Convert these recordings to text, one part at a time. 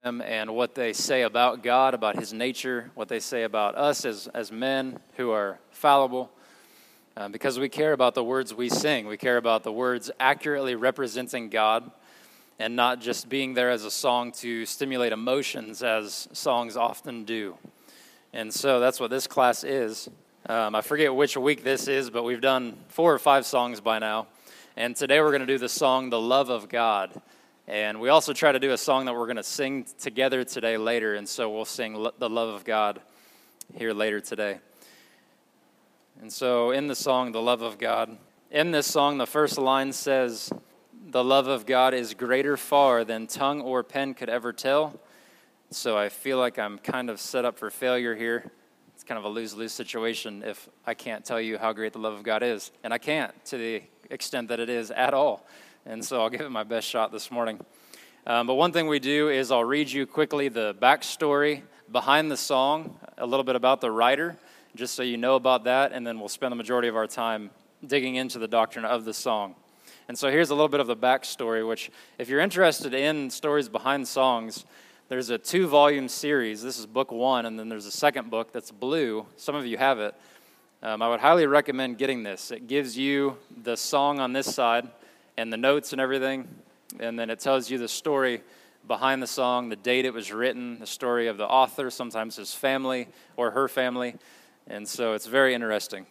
and what they say about God, about his nature, what they say about us as men who are fallible, because we care about the words we sing. We care about the words accurately representing God and not just being there as a song to stimulate emotions as songs often do. And so that's what this class is. I forget which week this is, but we've done 4 or 5 songs by now. And today we're going to do the song, The Love of God. And we also try to do a song that we're going to sing together today later, and so we'll sing The Love of God here later today. And so in the song, The Love of God, in this song, the first line says, "The love of God is greater far than tongue or pen could ever tell." So I feel like I'm kind of set up for failure here. It's kind of a lose-lose situation if I can't tell you how great the love of God is. And I can't to the extent that it is at all. And so I'll give it my best shot this morning. But one thing we do is I'll read you quickly the backstory behind the song, a little bit about the writer, just so you know about that, and then we'll spend the majority of our time digging into the doctrine of the song. And so here's a little bit of the backstory, which if you're interested in stories behind songs, there's a 2-volume series. This is book 1, and then there's a second book that's blue. Some of you have it. I would highly recommend getting this. It gives you the song on this side, and the notes and everything, and then it tells you the story behind the song, the date it was written, the story of the author, sometimes his family or her family, and so it's very interesting.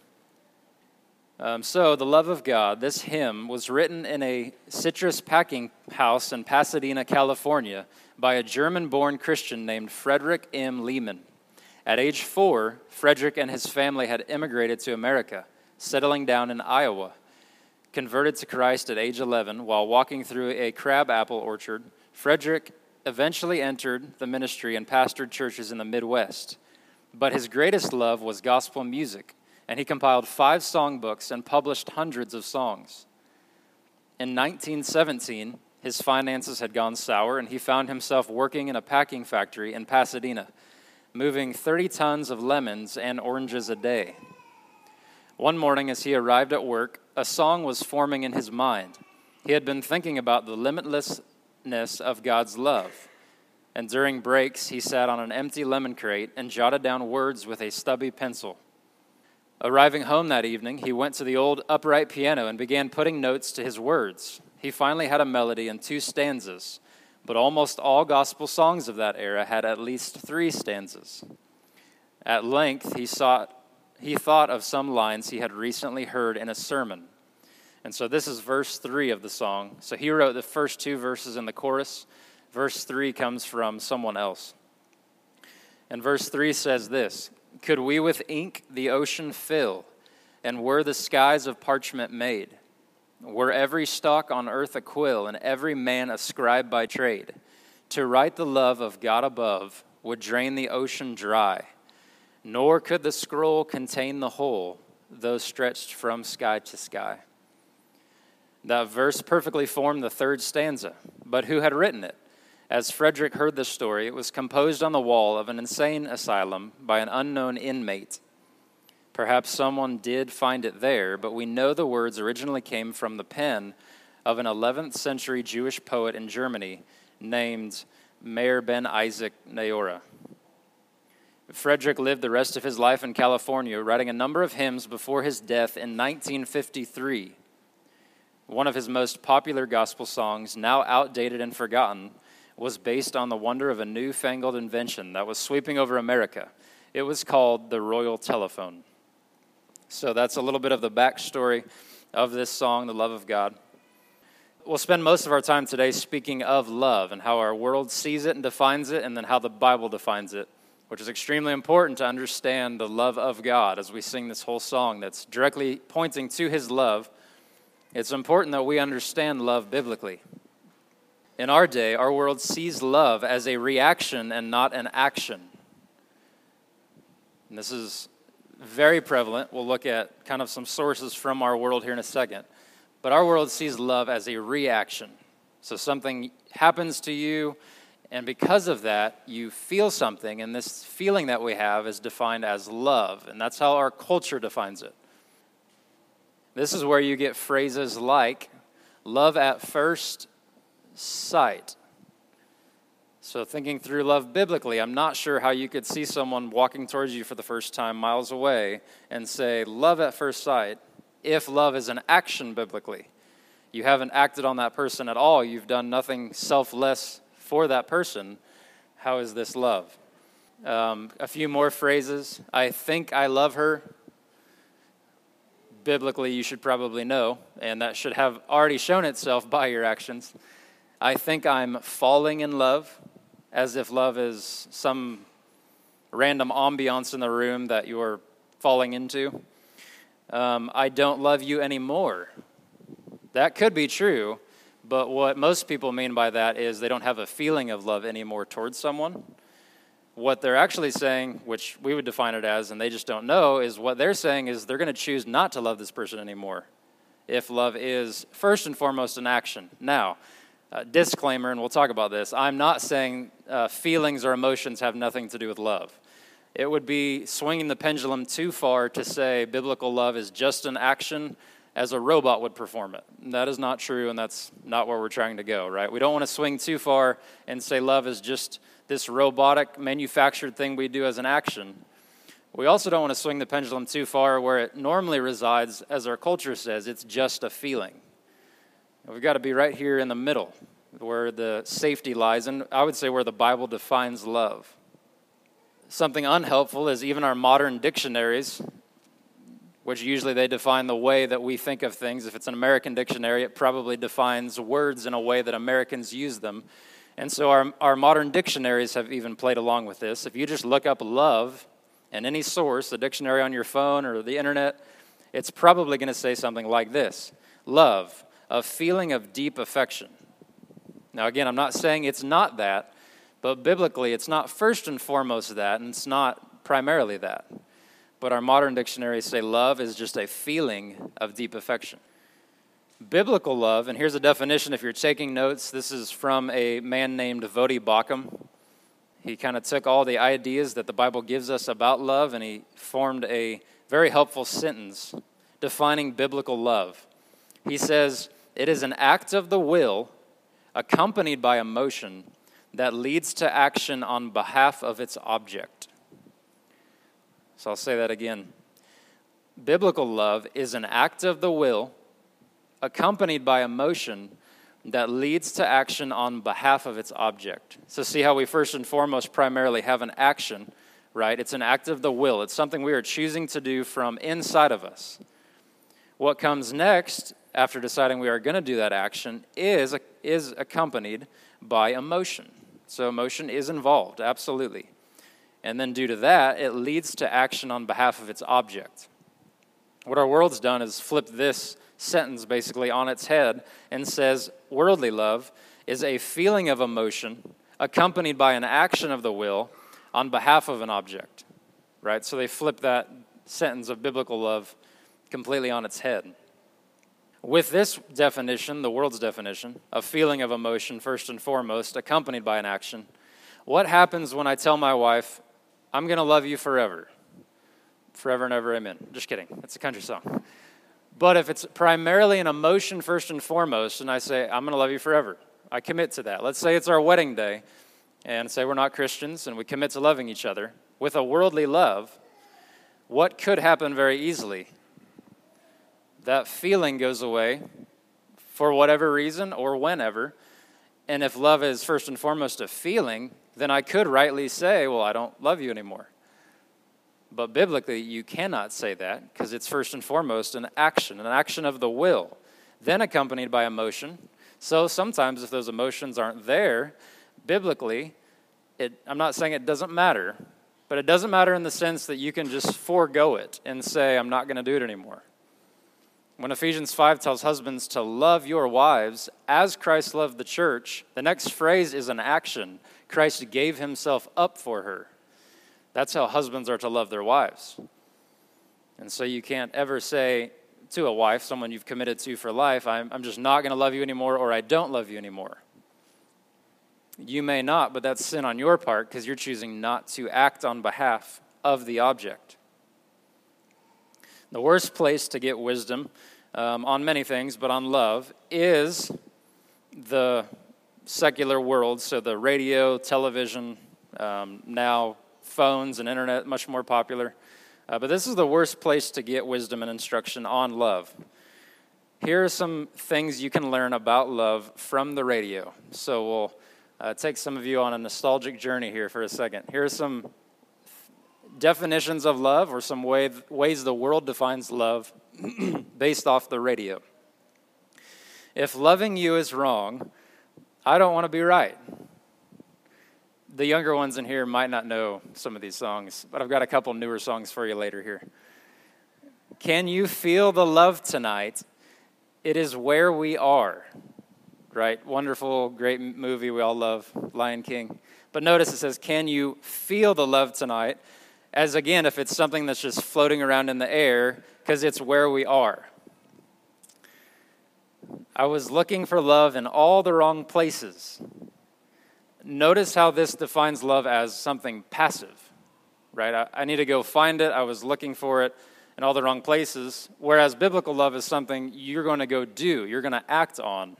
So, The Love of God, this hymn was written in a citrus packing house in Pasadena, California, by a German-born Christian named Frederick M. Lehman. At age 4, Frederick and his family had immigrated to America, settling down in Iowa. Converted to Christ at age 11 while walking through a crabapple orchard, Frederick eventually entered the ministry and pastored churches in the Midwest. But his greatest love was gospel music, and he compiled 5 songbooks and published hundreds of songs. In 1917, his finances had gone sour, and he found himself working in a packing factory in Pasadena, moving 30 tons of lemons and oranges a day. One morning, as he arrived at work, a song was forming in his mind. He had been thinking about the limitlessness of God's love. And during breaks, he sat on an empty lemon crate and jotted down words with a stubby pencil. Arriving home that evening, he went to the old upright piano and began putting notes to his words. He finally had a melody and 2 stanzas, but almost all gospel songs of that era had at least 3 stanzas. At length, he thought of some lines he had recently heard in a sermon. And so this is verse 3 of the song. So he wrote the first 2 verses in the chorus. Verse 3 comes from someone else. And verse 3 says this, "Could we with ink the ocean fill, and were the skies of parchment made? Were every stalk on earth a quill, and every man a scribe by trade? To write the love of God above would drain the ocean dry. Nor could the scroll contain the whole, though stretched from sky to sky." That verse perfectly formed the 3rd stanza. But who had written it? As Frederick heard the story, it was composed on the wall of an insane asylum by an unknown inmate. Perhaps someone did find it there, but we know the words originally came from the pen of an 11th century Jewish poet in Germany named Meir ben Isaac Neora. Frederick lived the rest of his life in California, writing a number of hymns before his death in 1953. One of his most popular gospel songs, now outdated and forgotten, was based on the wonder of a newfangled invention that was sweeping over America. It was called the Royal Telephone. So that's a little bit of the backstory of this song, The Love of God. We'll spend most of our time today speaking of love and how our world sees it and defines it, and then how the Bible defines it, which is extremely important to understand the love of God as we sing this whole song that's directly pointing to his love. It's important that we understand love biblically. In our day, our world sees love as a reaction and not an action. And this is very prevalent. We'll look at kind of some sources from our world here in a second. But our world sees love as a reaction. So something happens to you, and because of that, you feel something, and this feeling that we have is defined as love, and that's how our culture defines it. This is where you get phrases like love at first sight. So thinking through love biblically, I'm not sure how you could see someone walking towards you for the first time miles away and say, love at first sight, if love is an action biblically. You haven't acted on that person at all. You've done nothing selfless for that person. How is this love? A few more phrases. I think I love her. Biblically, you should probably know, and that should have already shown itself by your actions. I think I'm falling in love, as if love is some random ambiance in the room that you're falling into. I don't love you anymore. That could be true, but what most people mean by that is they don't have a feeling of love anymore towards someone. What they're actually saying, which we would define it as, and they just don't know, is what they're saying is they're going to choose not to love this person anymore if love is first and foremost an action. Now, disclaimer, and we'll talk about this, I'm not saying feelings or emotions have nothing to do with love. It would be swinging the pendulum too far to say biblical love is just an action as a robot would perform it. That is not true, and that's not where we're trying to go, right? We don't want to swing too far and say love is just this robotic, manufactured thing we do as an action. We also don't want to swing the pendulum too far where it normally resides, as our culture says, it's just a feeling. We've got to be right here in the middle, where the safety lies, and I would say where the Bible defines love. Something unhelpful is even our modern dictionaries, which usually they define the way that we think of things. If it's an American dictionary, it probably defines words in a way that Americans use them. And so our modern dictionaries have even played along with this. If you just look up love in any source, the dictionary on your phone or the internet, it's probably going to say something like this: love, a feeling of deep affection. Now again, I'm not saying it's not that, but biblically it's not first and foremost that, and it's not primarily that. But our modern dictionaries say love is just a feeling of deep affection. Biblical love, and here's a definition if you're taking notes, this is from a man named Vodi Bakum. He kind of took all the ideas that the Bible gives us about love, and he formed a very helpful sentence defining biblical love. He says, it is an act of the will accompanied by emotion that leads to action on behalf of its object. So I'll say that again. Biblical love is an act of the will accompanied by emotion that leads to action on behalf of its object. So see how we first and foremost primarily have an action, right? It's an act of the will. It's something we are choosing to do from inside of us. What comes next, after deciding we are going to do that action, is accompanied by emotion. So emotion is involved, absolutely. And then due to that, it leads to action on behalf of its object. What our world's done is flip this sentence basically on its head and says worldly love is a feeling of emotion accompanied by an action of the will on behalf of an object, right? So they flip that sentence of biblical love completely on its head. With this definition, the world's definition, a feeling of emotion first and foremost, accompanied by an action, what happens when I tell my wife, I'm going to love you forever? Forever and ever, amen. Just kidding. It's a country song. But if it's primarily an emotion first and foremost, and I say, I'm going to love you forever, I commit to that. Let's say it's our wedding day, and say we're not Christians, and we commit to loving each other. With a worldly love, what could happen very easily? That feeling goes away for whatever reason or whenever. And if love is first and foremost a feeling, then I could rightly say, well, I don't love you anymore. But biblically, you cannot say that because it's first and foremost an action of the will, then accompanied by emotion. So sometimes if those emotions aren't there, biblically, I'm not saying it doesn't matter, but it doesn't matter in the sense that you can just forego it and say, I'm not going to do it anymore. When Ephesians 5 tells husbands to love your wives as Christ loved the church, the next phrase is an action. Christ gave himself up for her. That's how husbands are to love their wives. And so you can't ever say to a wife, someone you've committed to for life, I'm just not going to love you anymore, or I don't love you anymore. You may not, but that's sin on your part because you're choosing not to act on behalf of the object. The worst place to get wisdom on many things, but on love, is the secular world, so the radio, television, now phones and internet, much more popular. But this is the worst place to get wisdom and instruction on love. Here are some things you can learn about love from the radio. So we'll take some of you on a nostalgic journey here for a second. Here are some definitions of love, or some ways the world defines love based off the radio. If loving you is wrong, I don't want to be right. The younger ones in here might not know some of these songs, but I've got a couple newer songs for you later here. Can you feel the love tonight? It is where we are. Right? Wonderful, great movie we all love, Lion King. But notice it says, can you feel the love tonight? As again, if it's something that's just floating around in the air, because it's where we are. I was looking for love in all the wrong places. Notice how this defines love as something passive, right? I need to go find it. I was looking for it in all the wrong places. Whereas biblical love is something you're going to go do. You're going to act on.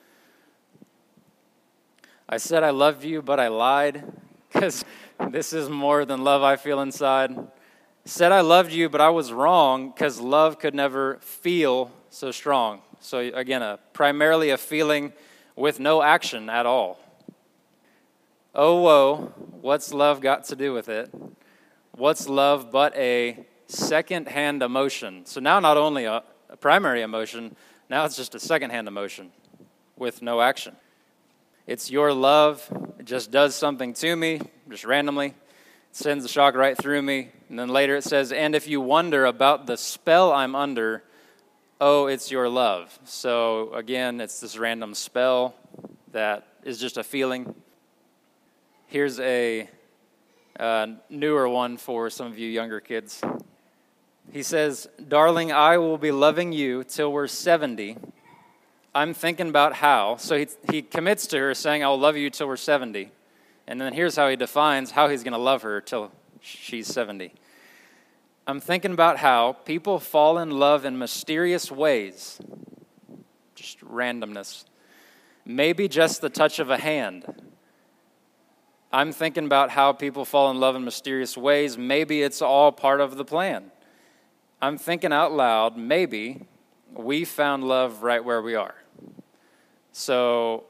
I said I loved you, but I lied, because this is more than love I feel inside. Said I loved you, but I was wrong, because love could never feel so strong. So again, primarily a feeling with no action at all. Oh, whoa, what's love got to do with it? What's love but a second-hand emotion? So now not only a primary emotion, now it's just a second-hand emotion with no action. It's your love. It just does something to me, just randomly. It sends a shock right through me. And then later it says, and if you wonder about the spell I'm under, oh, it's your love. So again, it's this random spell that is just a feeling. Here's a newer one for some of you younger kids. He says, darling, I will be loving you till we're 70. I'm thinking about how. So he commits to her saying, I'll love you till we're 70. And then here's how he defines how he's going to love her till she's 70. I'm thinking about how people fall in love in mysterious ways. Just randomness. Maybe just the touch of a hand. I'm thinking about how people fall in love in mysterious ways. Maybe it's all part of the plan. I'm thinking out loud, maybe we found love right where we are. So,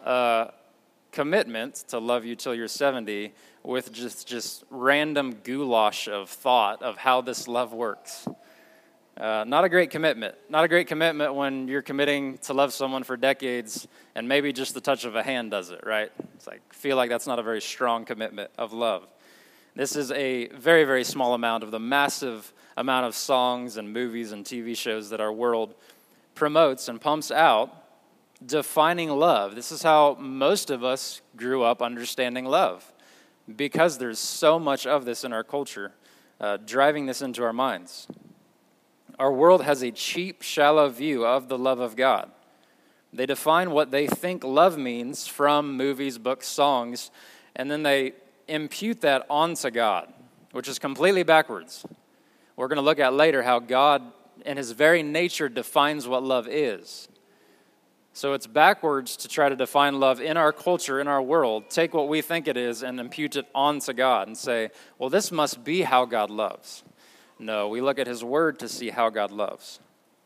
commitment to love you till you're 70 with just random goulash of thought of how this love works. Not a great commitment. Not a great commitment when you're committing to love someone for decades and maybe just the touch of a hand does it, right? It's like, I feel like that's not a very strong commitment of love. This is a very, very small amount of the massive amount of songs and movies and TV shows that our world promotes and pumps out defining love. This is how most of us grew up understanding love, because there's so much of this in our culture, driving this into our minds. Our world has a cheap, shallow view of the love of God. They define what they think love means from movies, books, songs, and then they impute that onto God, which is completely backwards. We're going to look at later how God, in his very nature, defines what love is. So it's backwards to try to define love in our culture, in our world, take what we think it is and impute it onto God and say, well, this must be how God loves. No, we look at his word to see how God loves.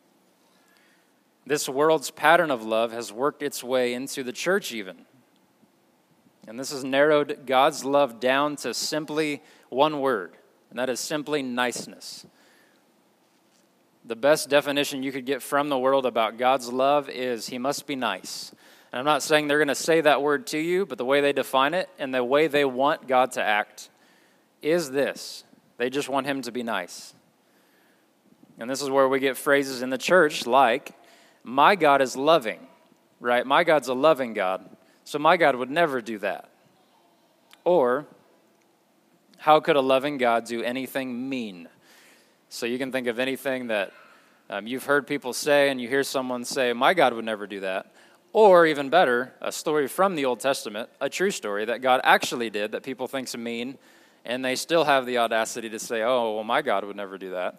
This world's pattern of love has worked its way into the church even. And this has narrowed God's love down to simply one word, and that is simply niceness. The best definition you could get from the world about God's love is he must be nice. And I'm not saying they're going to say that word to you, but the way they define it and the way they want God to act is this. They just want him to be nice. And this is where we get phrases in the church like, my God is loving, right? My God's a loving God, so my God would never do that. Or, how could a loving God do anything mean? So you can think of anything that you've heard people say, and you hear someone say, my God would never do that. Or even better, a story from the Old Testament, a true story that God actually did that people think's mean, and they still have the audacity to say, oh, well, my God would never do that.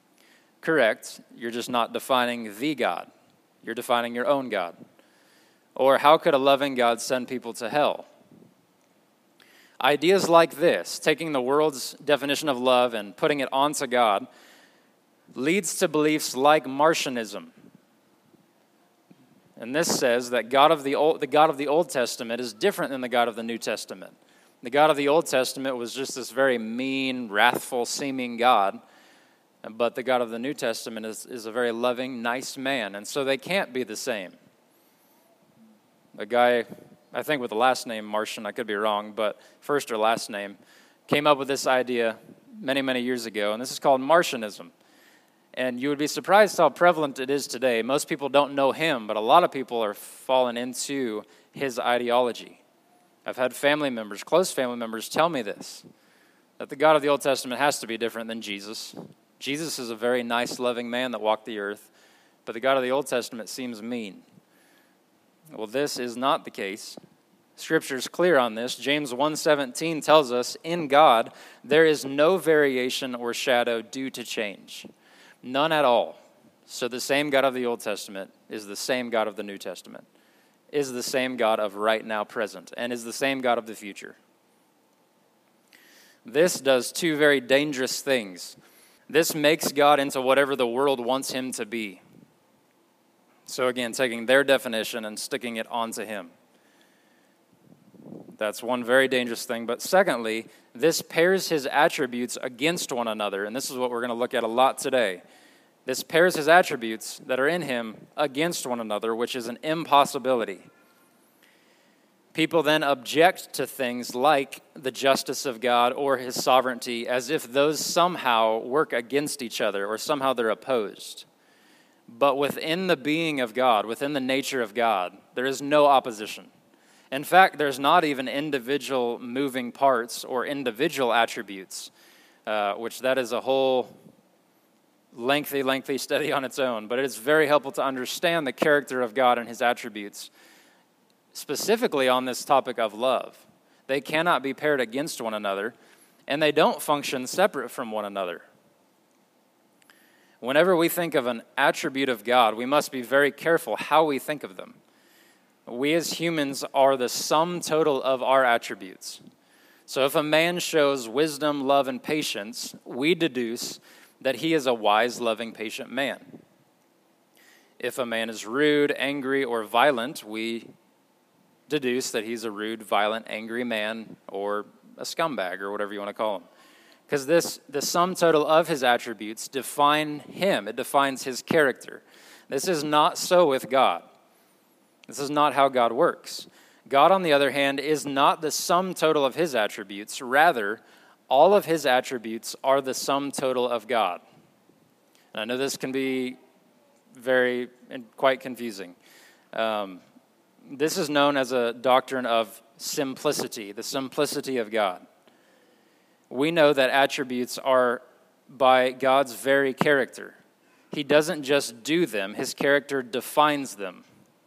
Correct. You're just not defining the God. You're defining your own God. Or how could a loving God send people to hell? Ideas like this, taking the world's definition of love and putting it onto God, leads to beliefs like Martianism. And this says that the God of the Old Testament is different than the God of the New Testament. The God of the Old Testament was just this very mean, wrathful seeming God, but the God of the New Testament is a very loving, nice man, and so they can't be the same. A guy, I think with the last name Martian, I could be wrong, but first or last name, came up with this idea many, many years ago, and this is called Martianism. And you would be surprised how prevalent it is today. Most people don't know him, but a lot of people are fallen into his ideology. I've had family members, close family members, tell me this, that the God of the Old Testament has to be different than Jesus. Jesus is a very nice, loving man that walked the earth, but the God of the Old Testament seems mean. Well, this is not the case. Scripture is clear on this. James 1:17 tells us, in God, there is no variation or shadow due to change. None at all. So the same God of the Old Testament is the same God of the New Testament, is the same God of right now present, and is the same God of the future. This does two very dangerous things. This makes God into whatever the world wants him to be. So again, taking their definition and sticking it onto him. That's one very dangerous thing. But secondly, this pairs his attributes against one another. And this is what we're going to look at a lot today. This pairs his attributes that are in him against one another, which is an impossibility. People then object to things like the justice of God or his sovereignty as if those somehow work against each other or somehow they're opposed. But within the being of God, within the nature of God, there is no opposition. In fact, there's not even individual moving parts or individual attributes, which that is a whole lengthy study on its own. But it is very helpful to understand the character of God and his attributes, specifically on this topic of love. They cannot be paired against one another, and they don't function separate from one another. Whenever we think of an attribute of God, we must be very careful how we think of them. We as humans are the sum total of our attributes. So if a man shows wisdom, love, and patience, we deduce that he is a wise, loving, patient man. If a man is rude, angry, or violent, we deduce that he's a rude, violent, angry man or a scumbag or whatever you want to call him. Because the sum total of his attributes define him. It defines his character. This is not so with God. This is not how God works. God, on the other hand, is not the sum total of his attributes. Rather, all of his attributes are the sum total of God. And I know this can be very and quite confusing. This is known as a doctrine of simplicity, the simplicity of God. We know that attributes are by God's very character. He doesn't just do them, his character defines them.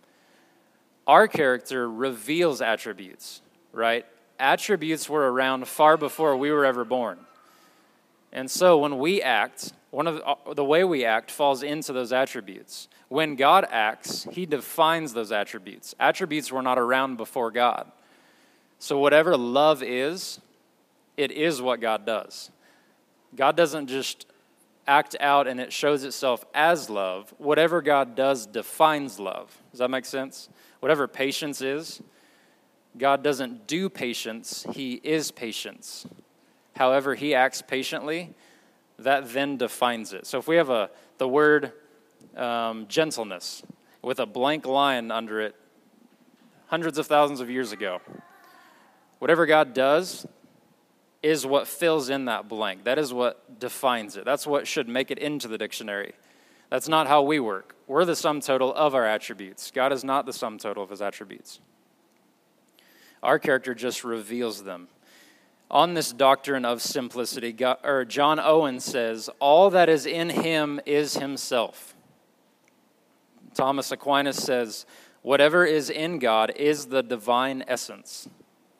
Our character reveals attributes, right? Attributes were around far before we were ever born. And so when we act, the way we act falls into those attributes. When God acts, he defines those attributes. Attributes were not around before God. So whatever love is, it is what God does. God doesn't just act out and it shows itself as love. Whatever God does defines love. Does that make sense? Whatever patience is, God doesn't do patience, he is patience. However he acts patiently, that then defines it. So if we have the word gentleness with a blank line under it hundreds of thousands of years ago, whatever God does is what fills in that blank. That is what defines it. That's what should make it into the dictionary. That's not how we work. We're the sum total of our attributes. God is not the sum total of his attributes. Our character just reveals them. On this doctrine of simplicity, John Owen says, all that is in him is himself. Thomas Aquinas says, whatever is in God is the divine essence.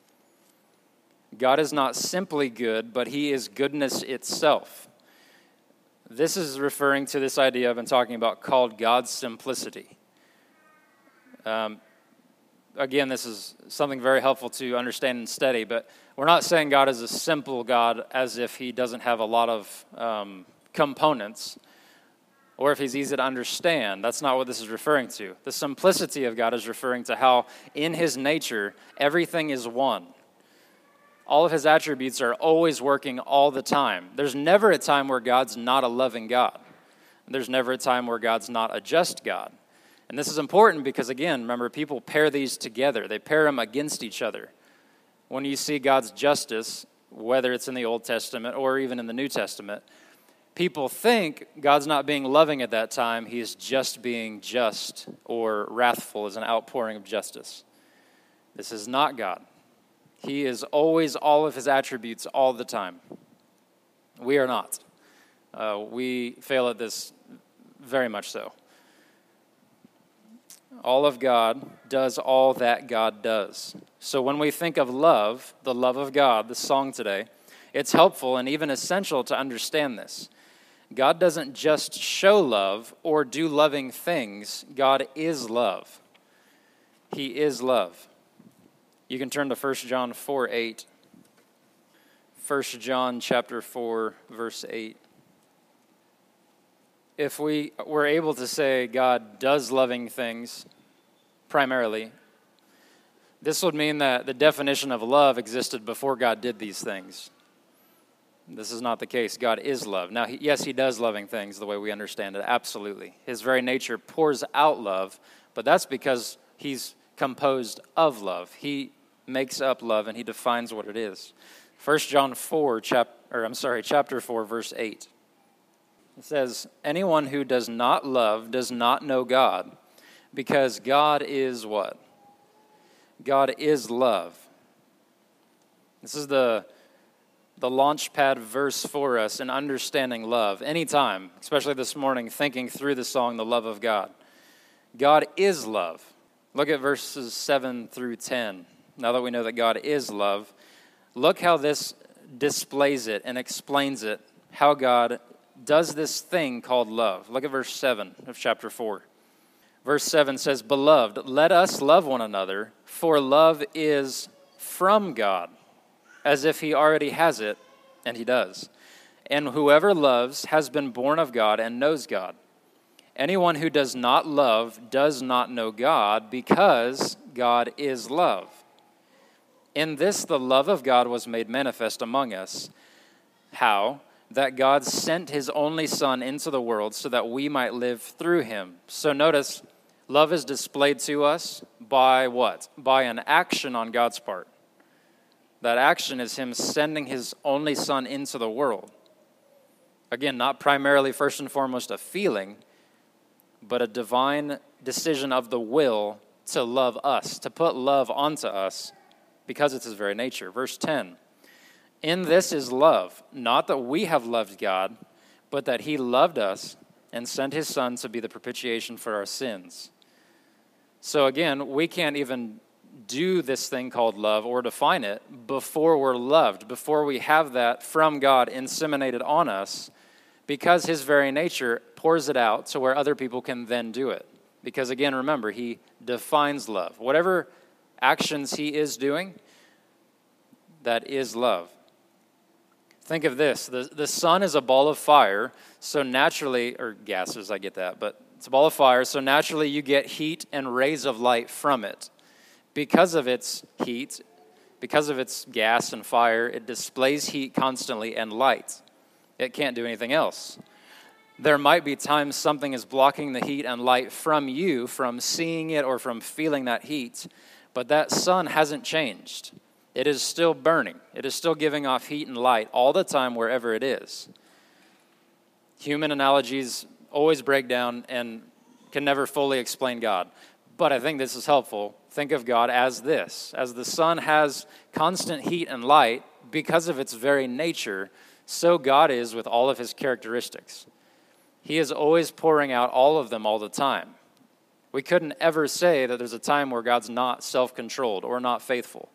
God is not simply good, but he is goodness itself. This is referring to this idea I've been talking about called God's simplicity. again, this is something very helpful to understand and study, but we're not saying God is a simple God as if he doesn't have a lot of components, or if he's easy to understand. That's not what this is referring to. The simplicity of God is referring to how in his nature, everything is one. All of his attributes are always working all the time. There's never a time where God's not a loving God. There's never a time where God's not a just God. And this is important because, again, remember, people pair these together. They pair them against each other. When you see God's justice, whether it's in the Old Testament or even in the New Testament, people think God's not being loving at that time. He's just being just or wrathful as an outpouring of justice. This is not God. He is always all of his attributes all the time. We are not. We fail at this very much so. All of God does all that God does. So when we think of love, the love of God, the song today, it's helpful and even essential to understand this. God doesn't just show love or do loving things. God is love. He is love. You can turn to 1 John 4:8. 1 John chapter 4, verse 8. If we were able to say God does loving things primarily, this would mean that the definition of love existed before God did these things. This is not the case. God is love. Now, yes, he does loving things the way we understand it, absolutely. His very nature pours out love, but that's because he's composed of love. He makes up love, and he defines what it is. 1 John 4, chapter 4, verse 8. It says, anyone who does not love does not know God, because God is what? God is love. This is the launch pad verse for us in understanding love. Anytime, especially this morning, thinking through the song, The Love of God. God is love. Look at verses 7 through 10. Now that we know that God is love, look how this displays it and explains it, how God does this thing called love. Look at verse 7 of chapter 4. Verse 7 says, Beloved, let us love one another, for love is from God, as if he already has it, and he does. And whoever loves has been born of God and knows God. Anyone who does not love does not know God, because God is love. In this the love of God was made manifest among us. How? That God sent his only Son into the world so that we might live through him. So notice, love is displayed to us by what? By an action on God's part. That action is him sending his only Son into the world. Again, not primarily, first and foremost, a feeling, but a divine decision of the will to love us, to put love onto us, because it's his very nature. Verse 10, in this is love, not that we have loved God, but that he loved us and sent his Son to be the propitiation for our sins. So again, we can't even do this thing called love or define it before we're loved, before we have that from God inseminated on us, because his very nature pours it out to where other people can then do it. Because again, remember, he defines love. Whatever actions he is doing, that is love. Think of this. The sun is a ball of fire, so naturally, or gases, I get that, but it's a ball of fire, so naturally you get heat and rays of light from it. Because of its heat, because of its gas and fire, it displays heat constantly and light. It can't do anything else. There might be times something is blocking the heat and light from you, from seeing it or from feeling that heat, but that sun hasn't changed. It is still burning. It is still giving off heat and light all the time wherever it is. Human analogies always break down and can never fully explain God. But I think this is helpful. Think of God as this. As the sun has constant heat and light because of its very nature, so God is with all of his characteristics. He is always pouring out all of them all the time. We couldn't ever say that there's a time where God's not self-controlled or not faithful.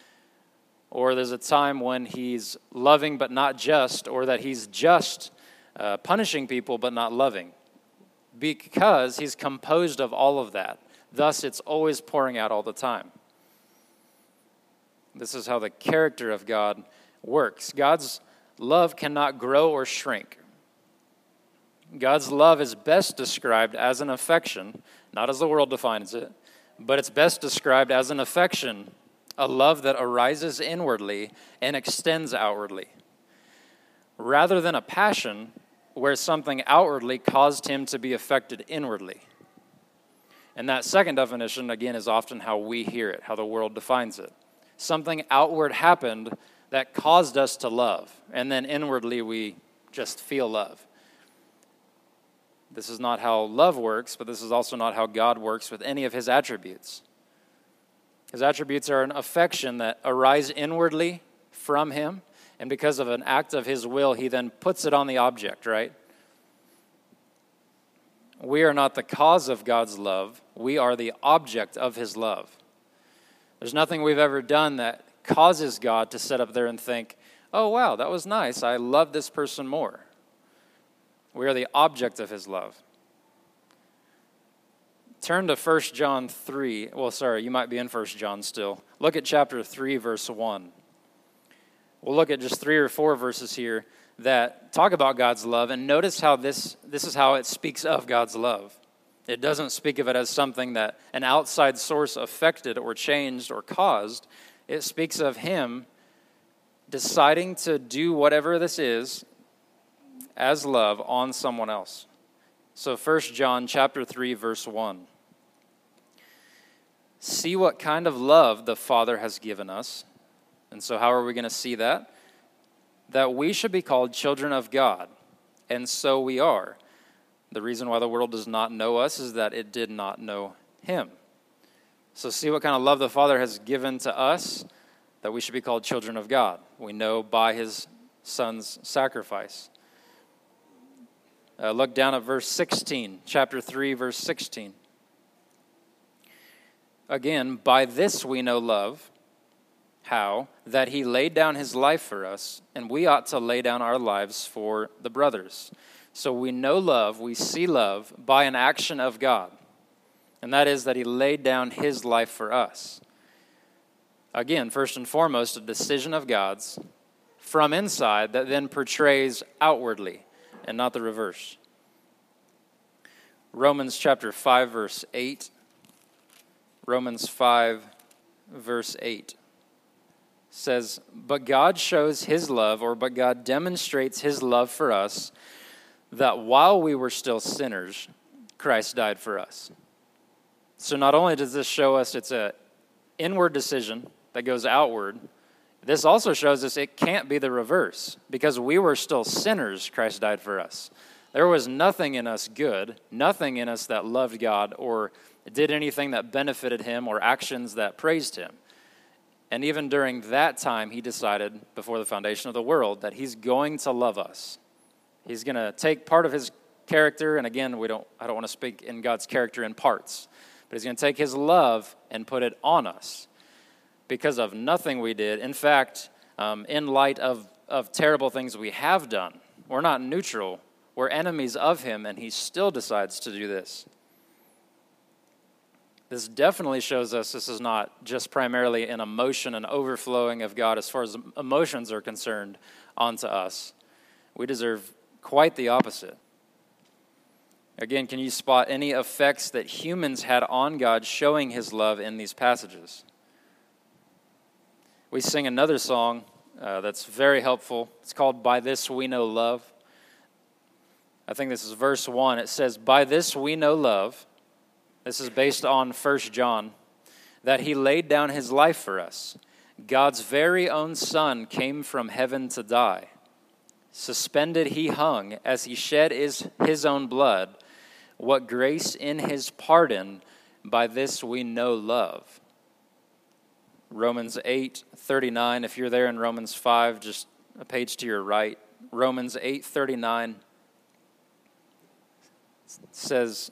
Or there's a time when he's loving but not just, or that he's just punishing people but not loving. Because he's composed of all of that. Thus, it's always pouring out all the time. This is how the character of God works. God's love cannot grow or shrink. God's love is best described as an affection, not as the world defines it, but it's best described as an affection, a love that arises inwardly and extends outwardly, rather than a passion where something outwardly caused him to be affected inwardly. And that second definition, again, is often how we hear it, how the world defines it. Something outward happened that caused us to love, and then inwardly we just feel love. This is not how love works, but this is also not how God works with any of his attributes. His attributes are an affection that arise inwardly from him, and because of an act of his will, he then puts it on the object, right? We are not the cause of God's love. We are the object of his love. There's nothing we've ever done that causes God to sit up there and think, oh, wow, that was nice. I love this person more. We are the object of his love. Turn to 1 John 3. Well, sorry, you might be in 1 John still. Look at chapter 3, verse 1. We'll look at just 3 or 4 verses here that talk about God's love, and notice how this is how it speaks of God's love. It doesn't speak of it as something that an outside source affected or changed or caused. It speaks of him deciding to do whatever this is as love on someone else. So 1 John chapter 3, verse 1. See what kind of love the Father has given us. And so how are we going to see that? That we should be called children of God. And so we are. The reason why the world does not know us is that it did not know him. So see what kind of love the Father has given to us, that we should be called children of God. We know by his Son's sacrifice. Look down at verse 16, chapter 3, verse 16. Again, by this we know love. How? That he laid down his life for us, and we ought to lay down our lives for the brothers. So we know love, we see love by an action of God. And that is that he laid down his life for us. Again, first and foremost, a decision of God's from inside that then portrays outwardly, and not the reverse. Romans chapter 5, verse 8. Romans 5, verse 8 says, but God shows his love, but God demonstrates his love for us, that while we were still sinners, Christ died for us. So not only does this show us it's an inward decision that goes outward, this also shows us it can't be the reverse. Because we were still sinners, Christ died for us. There was nothing in us good, nothing in us that loved God or did anything that benefited him or actions that praised him. And even during that time, he decided before the foundation of the world that he's going to love us. He's going to take part of his character, and again, I don't want to speak in God's character in parts, but he's going to take his love and put it on us because of nothing we did. In fact, in light of terrible things we have done, we're not neutral. We're enemies of him, and he still decides to do this. This definitely shows us this is not just primarily an emotion and overflowing of God as far as emotions are concerned onto us. We deserve quite the opposite. Again, can you spot any effects that humans had on God showing his love in these passages? We sing another song that's very helpful. It's called By This We Know Love. I think this is verse 1. It says, by this we know love. This is based on 1 John, that he laid down his life for us. God's very own Son came from heaven to die. Suspended he hung as he shed his own blood. What grace in his pardon, by this we know love. Romans 8:39, if you're there in Romans 5, just a page to your right. Romans 8:39 says,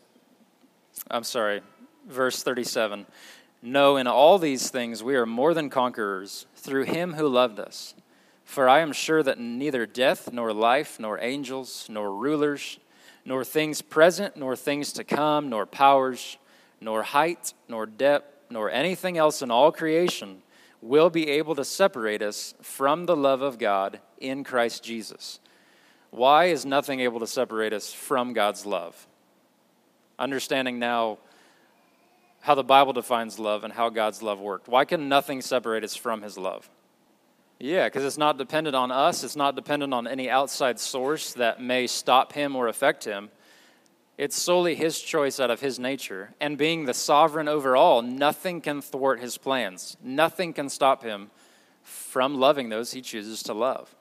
verse 37. No, in all these things we are more than conquerors through him who loved us. For I am sure that neither death, nor life, nor angels, nor rulers, nor things present, nor things to come, nor powers, nor height, nor depth, nor anything else in all creation will be able to separate us from the love of God in Christ Jesus. Why is nothing able to separate us from God's love? Understanding now how the Bible defines love and how God's love worked. Why can nothing separate us from his love? Yeah, because it's not dependent on us. It's not dependent on any outside source that may stop him or affect him. It's solely his choice out of his nature. And being the sovereign over all, nothing can thwart his plans. Nothing can stop him from loving those he chooses to love.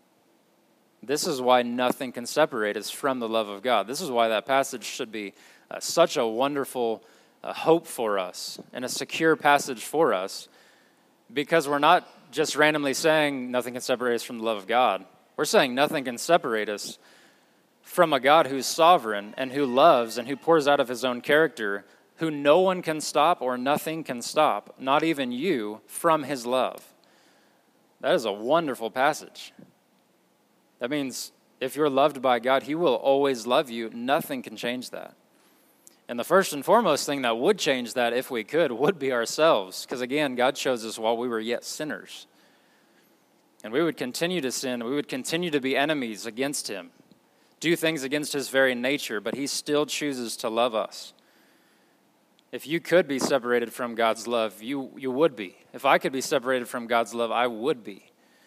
This is why nothing can separate us from the love of God. This is why that passage should be such a wonderful hope for us and a secure passage for us, because we're not just randomly saying nothing can separate us from the love of God. We're saying nothing can separate us from a God who's sovereign and who loves and who pours out of his own character, who no one can stop or nothing can stop, not even you, from his love. That is a wonderful passage. That means if you're loved by God, he will always love you. Nothing can change that. And the first and foremost thing that would change that, if we could, would be ourselves. Because again, God chose us while we were yet sinners. And we would continue to sin. We would continue to be enemies against him, do things against his very nature, but he still chooses to love us. If you could be separated from God's love, you would be. If I could be separated from God's love, I would be.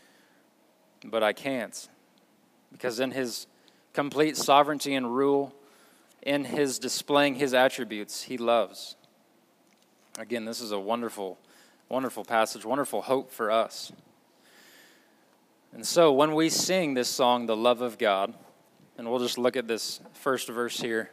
But I can't. Because in his complete sovereignty and rule, in his displaying his attributes, he loves. Again, this is a wonderful, wonderful passage, wonderful hope for us. And so when we sing this song, The Love of God, and we'll just look at this first verse here.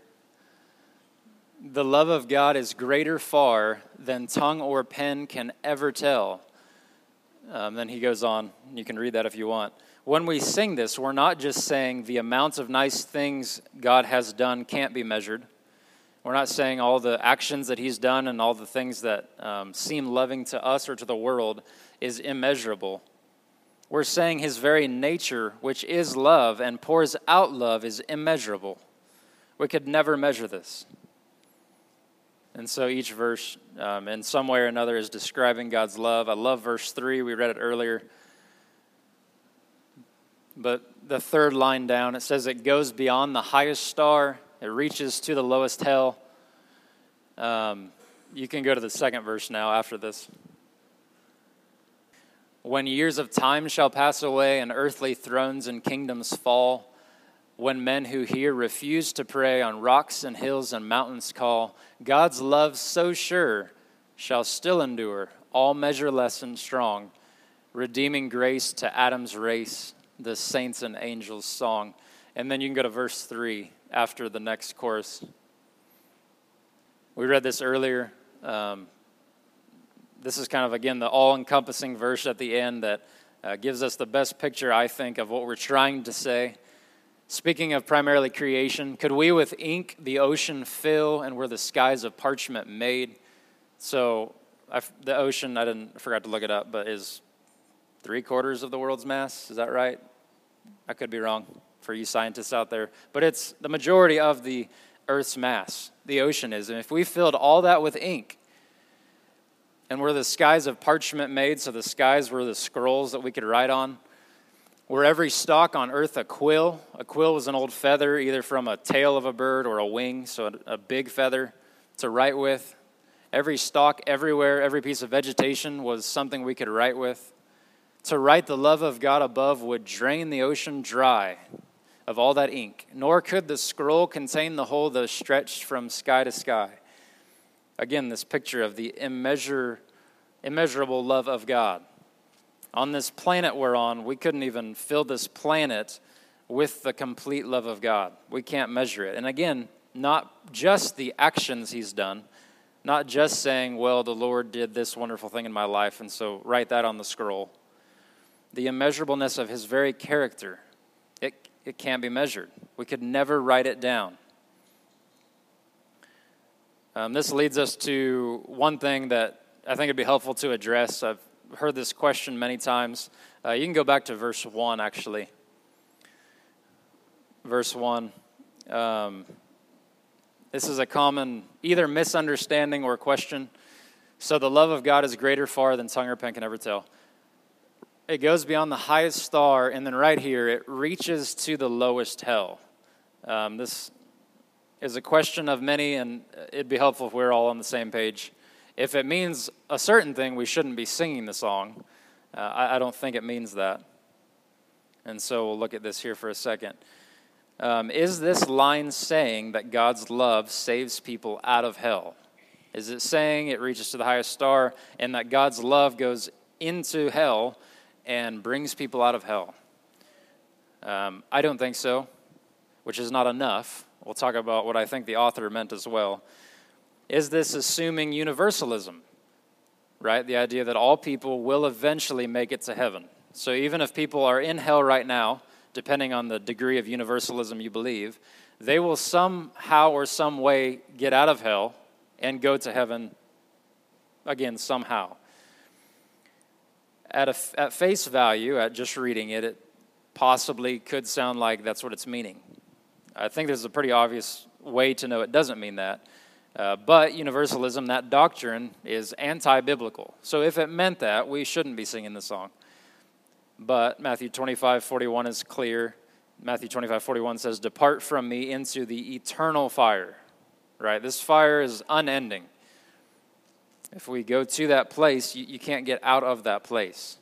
The love of God is greater far than tongue or pen can ever tell. Then he goes on, you can read that if you want. When we sing this, we're not just saying the amount of nice things God has done can't be measured. We're not saying all the actions that he's done and all the things that seem loving to us or to the world is immeasurable. We're saying his very nature, which is love and pours out love, is immeasurable. We could never measure this. And so each verse, in some way or another, is describing God's love. I love verse 3. We read it earlier. But the third line down, it says it goes beyond the highest star. It reaches to the lowest hell. You can go to the second verse now after this. When years of time shall pass away and earthly thrones and kingdoms fall, when men who hear refuse to pray, on rocks and hills and mountains call, God's love so sure shall still endure, all measureless and strong, redeeming grace to Adam's race, the saints and angels' song. And then you can go to verse 3 after the next chorus. We read this earlier. This is kind of, again, the all-encompassing verse at the end that gives us the best picture, I think, of what we're trying to say. Speaking of primarily creation, could we with ink the ocean fill, and were the skies of parchment made? So the ocean, I forgot to look it up, but is 3/4 of the world's mass. Is that right? I could be wrong for you scientists out there. But it's the majority of the Earth's mass, the ocean is. And if we filled all that with ink, and were the skies of parchment made, so the skies were the scrolls that we could write on, were every stalk on earth a quill? A quill was an old feather, either from a tail of a bird or a wing, so a big feather to write with. Every stalk everywhere, every piece of vegetation was something we could write with. To write the love of God above would drain the ocean dry of all that ink, nor could the scroll contain the whole that stretched from sky to sky. Again, this picture of the immeasurable love of God. On this planet we're on, we couldn't even fill this planet with the complete love of God. We can't measure it. And again, not just the actions he's done, not just saying, well, the Lord did this wonderful thing in my life, and so write that on the scroll. The immeasurableness of his very character, it can't be measured. We could never write it down. This leads us to one thing that I think it'd be helpful to address. I've heard this question many times. You can go back to verse 1, actually. Verse 1. This is a common either misunderstanding or question. So the love of God is greater far than tongue or pen can ever tell. It goes beyond the highest star, and then right here, it reaches to the lowest hell. This is a question of many, and it'd be helpful if we're all on the same page. If it means a certain thing, we shouldn't be singing the song. I don't think it means that. And so we'll look at this here for a second. Is this line saying that God's love saves people out of hell? Is it saying it reaches to the highest star and that God's love goes into hell and brings people out of hell? I don't think so, which is not enough. We'll talk about what I think the author meant as well. Is this assuming universalism, right? The idea that all people will eventually make it to heaven. So even if people are in hell right now, depending on the degree of universalism you believe, they will somehow or some way get out of hell and go to heaven again somehow. At face value, at just reading it, it possibly could sound like that's what it's meaning. I think there's a pretty obvious way to know it doesn't mean that. But universalism, that doctrine, is anti-biblical. So if it meant that, we shouldn't be singing the song. But Matthew 25:41 is clear. Matthew 25:41 says, "Depart from me into the eternal fire." Right? This fire is unending. If we go to that place, you can't get out of that place.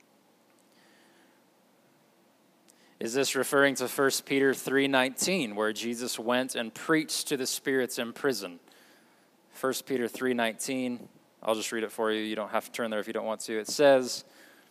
Is this referring to 1 Peter 3:19, where Jesus went and preached to the spirits in prison? 1 Peter 3:19, I'll just read it for you. You don't have to turn there if you don't want to. It says,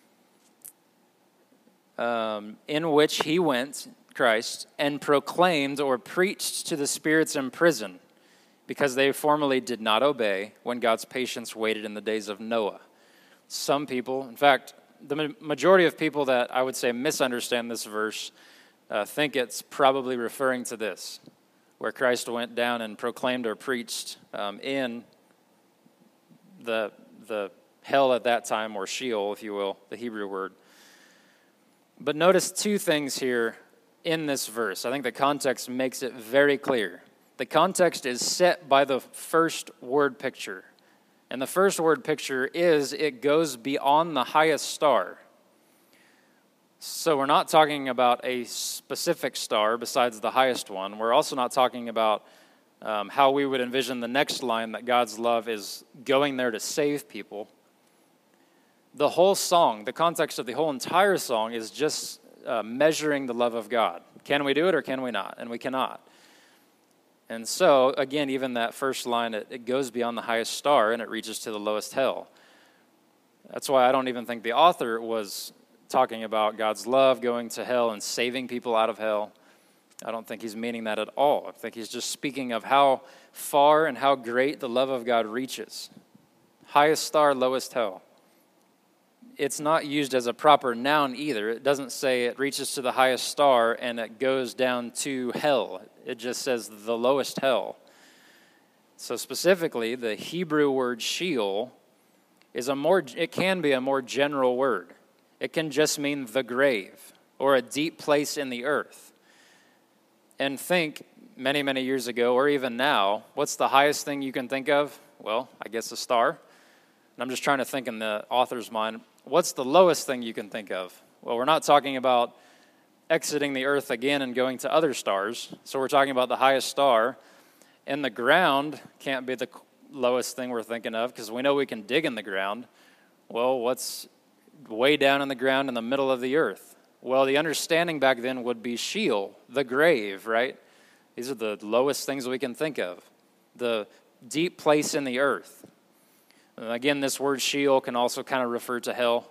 in which he went, Christ, and proclaimed or preached to the spirits in prison, because they formerly did not obey when God's patience waited in the days of Noah. Some people, in fact, the majority of people that I would say misunderstand this verse think it's probably referring to this, where Christ went down and proclaimed or preached in the hell at that time, or Sheol, if you will, the Hebrew word. But notice two things here in this verse. I think the context makes it very clear. The context is set by the first word picture. And the first word picture is it goes beyond the highest star. So we're not talking about a specific star besides the highest one. We're also not talking about how we would envision the next line, that God's love is going there to save people. The whole song, the context of the whole entire song is just measuring the love of God. Can we do it or can we not? And we cannot. And so, again, even that first line, it goes beyond the highest star and it reaches to the lowest hell. That's why I don't even think the author was talking about God's love going to hell and saving people out of hell. I don't think he's meaning that at all. I think he's just speaking of how far and how great the love of God reaches. Highest star, lowest hell. It's not used as a proper noun either. It doesn't say it reaches to the highest star and it goes down to hell. It just says the lowest hell. So specifically, the Hebrew word Sheol it can be a more general word. It can just mean the grave or a deep place in the earth. And think many, many years ago, or even now, what's the highest thing you can think of? Well, I guess a star. And I'm just trying to think in the author's mind, what's the lowest thing you can think of? Well, we're not talking about exiting the earth again and going to other stars. So we're talking about the highest star. And the ground can't be the lowest thing we're thinking of, because we know we can dig in the ground. Well, what's way down in the ground in the middle of the earth? Well, the understanding back then would be Sheol, the grave, right? These are the lowest things we can think of. The deep place in the earth. Again, this word Sheol can also kind of refer to hell.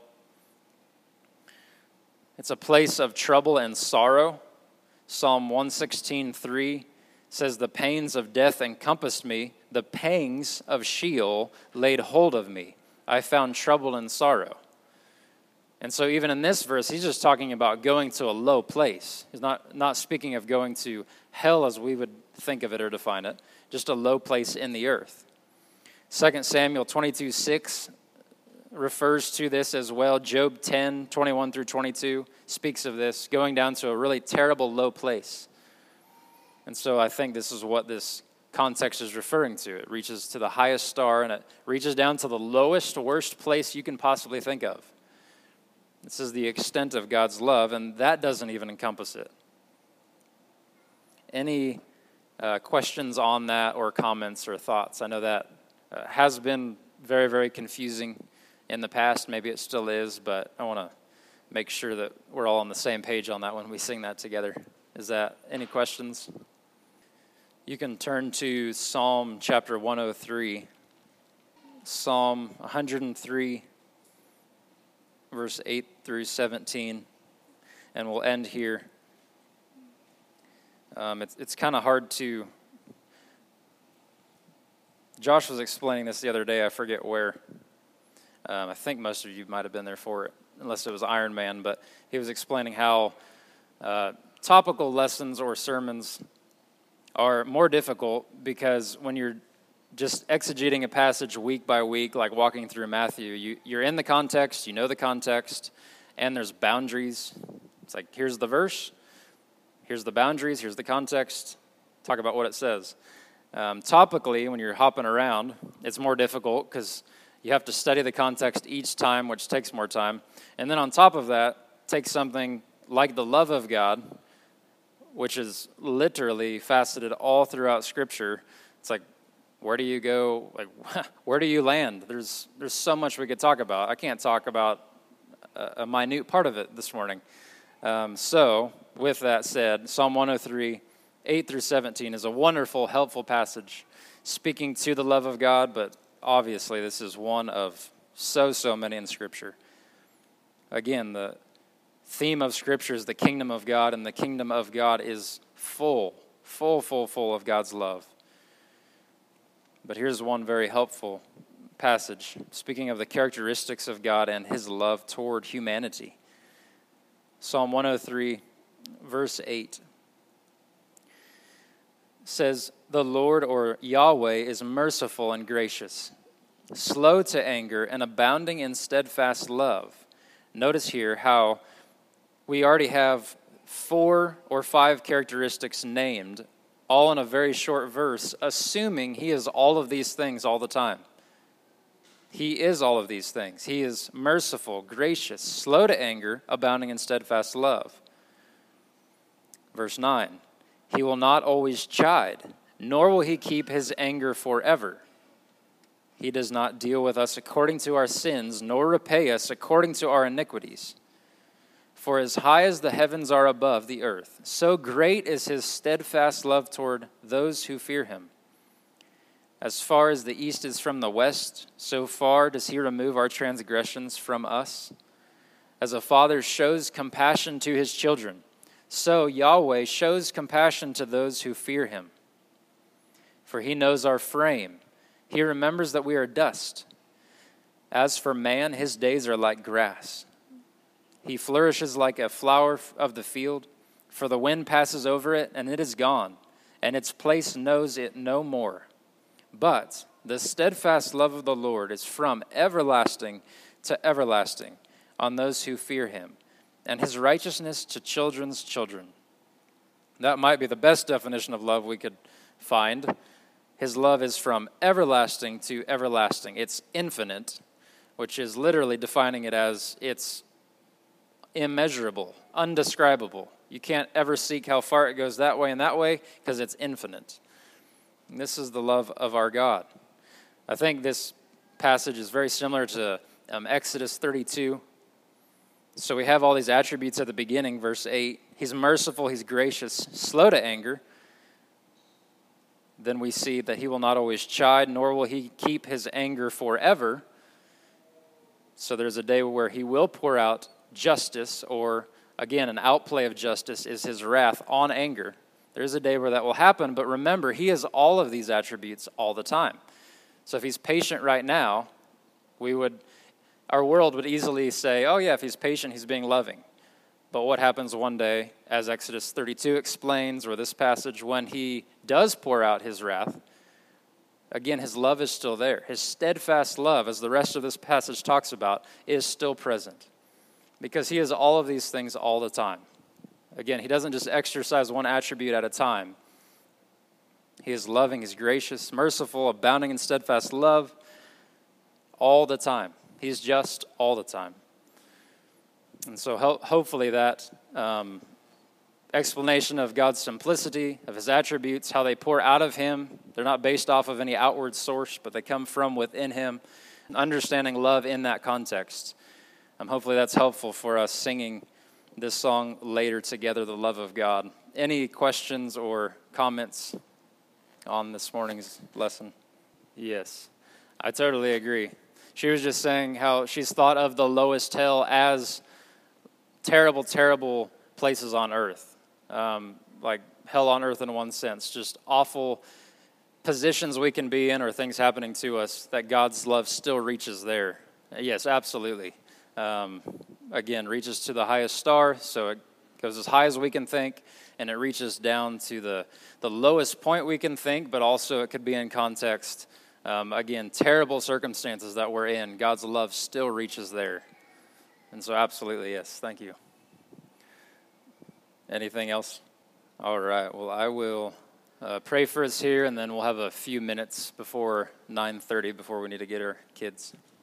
It's a place of trouble and sorrow. Psalm 116:3 says, "The pains of death encompassed me. The pangs of Sheol laid hold of me. I found trouble and sorrow." And so even in this verse, he's just talking about going to a low place. He's not speaking of going to hell as we would think of it or define it, just a low place in the earth. 2 Samuel 22:6 refers to this as well. Job 10:21 through 22 speaks of this, going down to a really terrible low place. And so I think this is what this context is referring to. It reaches to the highest star, and it reaches down to the lowest, worst place you can possibly think of. This is the extent of God's love, and that doesn't even encompass it. Any questions on that or comments or thoughts? I know that has been very, very confusing in the past. Maybe it still is, but I want to make sure that we're all on the same page on that when we sing that together. Is that any questions? You can turn to Psalm chapter 103. Psalm 103, verse 8 through 17, and we'll end here. It's kind of hard to... Josh was explaining this the other day, I forget where. I think most of you might have been there for it, unless it was Iron Man, but he was explaining how topical lessons or sermons are more difficult because when you're just exegeting a passage week by week, like walking through Matthew, you're in the context, you know the context, and there's boundaries. It's like, here's the verse, here's the boundaries, here's the context, talk about what it says. Topically, when you're hopping around, it's more difficult because you have to study the context each time, which takes more time. And then on top of that, take something like the love of God, which is literally faceted all throughout Scripture. It's like, where do you go? Like, where do you land? There's so much we could talk about. I can't talk about a minute part of it this morning. So, with that said, Psalm 103, 8 through 17 is a wonderful, helpful passage speaking to the love of God, but obviously this is one of so many in Scripture. Again, the theme of Scripture is the kingdom of God, and the kingdom of God is full of God's love. But here's one very helpful passage, speaking of the characteristics of God and his love toward humanity. Psalm 103, verse 8 says, "The Lord, or Yahweh, is merciful and gracious, slow to anger and abounding in steadfast love." Notice here how we already have 4 or 5 characteristics named, all in a very short verse, assuming he is all of these things all the time. He is all of these things. He is merciful, gracious, slow to anger, abounding in steadfast love. Verse 9, "He will not always chide, nor will he keep his anger forever. He does not deal with us according to our sins, nor repay us according to our iniquities. For as high as the heavens are above the earth, so great is his steadfast love toward those who fear him. As far as the east is from the west, so far does he remove our transgressions from us. As a father shows compassion to his children, so Yahweh shows compassion to those who fear him. For he knows our frame. He remembers that we are dust. As for man, his days are like grass. He flourishes like a flower of the field, for the wind passes over it, and it is gone, and its place knows it no more. But the steadfast love of the Lord is from everlasting to everlasting on those who fear him, and his righteousness to children's children." That might be the best definition of love we could find. His love is from everlasting to everlasting. It's infinite, which is literally defining it as it's immeasurable, undescribable. You can't ever seek how far it goes that way and that way because it's infinite. And this is the love of our God. I think this passage is very similar to Exodus 32. So we have all these attributes at the beginning, verse 8. He's merciful, he's gracious, slow to anger. Then we see that he will not always chide, nor will he keep his anger forever. So there's a day where he will pour out justice, or again, an outplay of justice is his wrath on anger. There's a day where that will happen, but remember, he has all of these attributes all the time. So if he's patient right now, our world would easily say, oh yeah, if he's patient, he's being loving. But what happens one day, as Exodus 32 explains, or this passage, when he does pour out his wrath, again, his love is still there. His steadfast love, as the rest of this passage talks about, is still present. Because he has all of these things all the time. Again, he doesn't just exercise one attribute at a time. He is loving, he's gracious, merciful, abounding in steadfast love all the time. He's just all the time. And so hopefully that explanation of God's simplicity, of his attributes, how they pour out of him, they're not based off of any outward source, but they come from within him, and understanding love in that context. Hopefully that's helpful for us singing this song later together, The Love of God. Any questions or comments on this morning's lesson? Yes, I totally agree. She was just saying how she's thought of the lowest hell as terrible, terrible places on earth. Like hell on earth in one sense, just awful positions we can be in or things happening to us, that God's love still reaches there. Yes, absolutely. Again, reaches to the highest star, so it goes as high as we can think, and it reaches down to the lowest point we can think, but also it could be in context. Again, terrible circumstances that we're in, God's love still reaches there. And so absolutely, yes, thank you. Anything else? All right, well, I will pray for us here, and then we'll have a few minutes before 9:30 before we need to get our kids.